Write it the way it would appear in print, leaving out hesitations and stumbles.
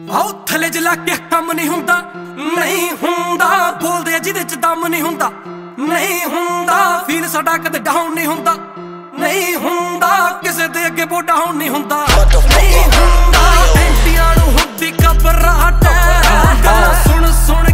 ਆਓ ਥੱਲੇ ਜਲਾ ਕੇ ਕੰਮ ਨਹੀਂ ਹੁੰਦਾ, ਨਹੀਂ ਹੁੰਦਾ ਬੋਲਦੇ ਜਿਹਦੇ ਚ ਦਮ ਨਹੀਂ ਹੁੰਦਾ, ਨਹੀਂ ਹੁੰਦਾ ਫੀਲ ਸਾਡਾ ਕਦੇ ਡਾਊਨ ਨਹੀਂ ਹੁੰਦਾ, ਨਹੀਂ ਹੁੰਦਾ ਕਿਸੇ ਦੇ ਅੱਗੇ ਬੋ ਡਾਊਨ ਨਹੀਂ ਹੁੰਦਾ, ਨਹੀਂ ਹੁੰਦਾ ਟੈਂਟੀਆਂ ਨੂੰ ਹੁੰਦੀ ਘਬਰਾਹਟ। ਸੁਣ ਸੁਣ